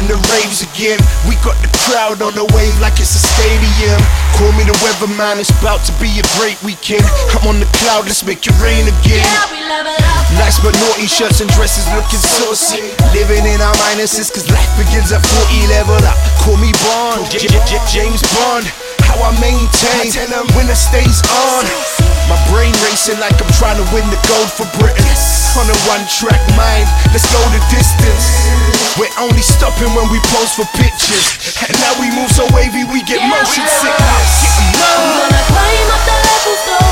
the raves again. We got the crowd on the wave like it's a stadium. Call me the weatherman, it's about to be a great weekend. I'm on the cloud, let's make it rain again. Yeah, we level up. Nice but naughty shirts and dresses looking saucy. Living in our minuses cause life begins at 40. Level up, call me Bond, James Bond. How I maintain when the stays on. My brain racing like I'm trying to win the gold for Britain. On a one-track mind, let's go the distance. We're only stopping when we pose for pictures. And now we move so wavy we get motion sickness. I'm gonna climb up the levels, though.